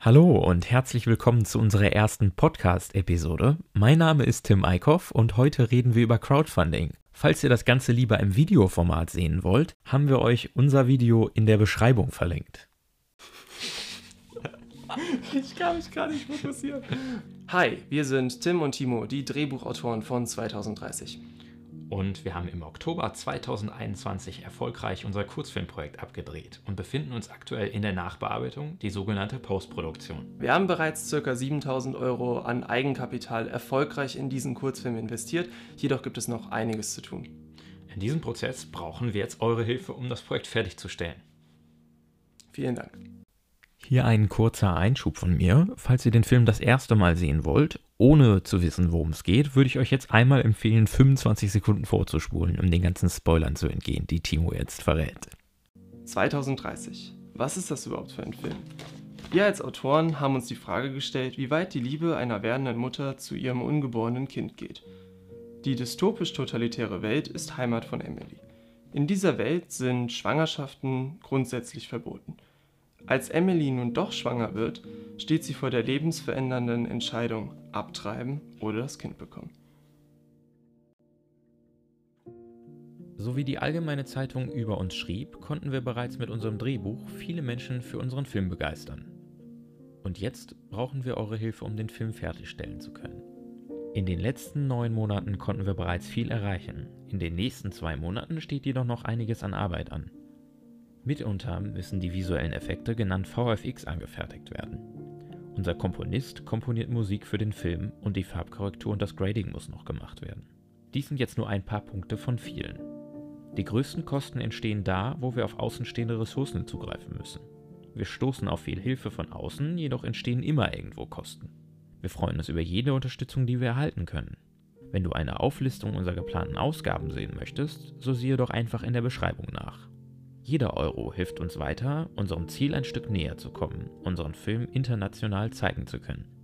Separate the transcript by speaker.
Speaker 1: Hallo und herzlich willkommen zu unserer ersten Podcast-Episode. Mein Name ist Tim Eickhoff und heute reden wir über Crowdfunding. Falls ihr das Ganze lieber im Videoformat sehen wollt, haben wir euch unser Video in der Beschreibung verlinkt.
Speaker 2: Ich kann mich gar nicht fokussieren. Hi, wir sind Tim und Timo, die Drehbuchautoren von 2030.
Speaker 1: Und wir haben im Oktober 2021 erfolgreich unser Kurzfilmprojekt abgedreht und befinden uns aktuell in der Nachbearbeitung, die sogenannte Postproduktion.
Speaker 2: Wir haben bereits ca. 7.000 Euro an Eigenkapital erfolgreich in diesen Kurzfilm investiert, jedoch gibt es noch einiges zu tun.
Speaker 1: In diesem Prozess brauchen wir jetzt eure Hilfe, um das Projekt fertigzustellen.
Speaker 2: Vielen Dank.
Speaker 1: Hier ein kurzer Einschub von mir. Falls ihr den Film das erste Mal sehen wollt, ohne zu wissen, worum es geht, würde ich euch jetzt einmal empfehlen, 25 Sekunden vorzuspulen, um den ganzen Spoilern zu entgehen, die Timo jetzt verrät.
Speaker 2: 2030. Was ist das überhaupt für ein Film? Wir als Autoren haben uns die Frage gestellt, wie weit die Liebe einer werdenden Mutter zu ihrem ungeborenen Kind geht. Die dystopisch-totalitäre Welt ist Heimat von Emily. In dieser Welt sind Schwangerschaften grundsätzlich verboten. Als Emily nun doch schwanger wird, steht sie vor der lebensverändernden Entscheidung, abtreiben oder das Kind bekommen.
Speaker 1: So wie die Allgemeine Zeitung über uns schrieb, konnten wir bereits mit unserem Drehbuch viele Menschen für unseren Film begeistern. Und jetzt brauchen wir eure Hilfe, um den Film fertigstellen zu können. In den letzten 9 Monaten konnten wir bereits viel erreichen. In den nächsten 2 Monaten steht jedoch noch einiges an Arbeit an. Mitunter müssen die visuellen Effekte, genannt VFX, angefertigt werden. Unser Komponist komponiert Musik für den Film und die Farbkorrektur und das Grading muss noch gemacht werden. Dies sind jetzt nur ein paar Punkte von vielen. Die größten Kosten entstehen da, wo wir auf außenstehende Ressourcen zugreifen müssen. Wir stoßen auf viel Hilfe von außen, jedoch entstehen immer irgendwo Kosten. Wir freuen uns über jede Unterstützung, die wir erhalten können. Wenn du eine Auflistung unserer geplanten Ausgaben sehen möchtest, so siehe doch einfach in der Beschreibung nach. Jeder Euro hilft uns weiter, unserem Ziel ein Stück näher zu kommen, unseren Film international zeigen zu können.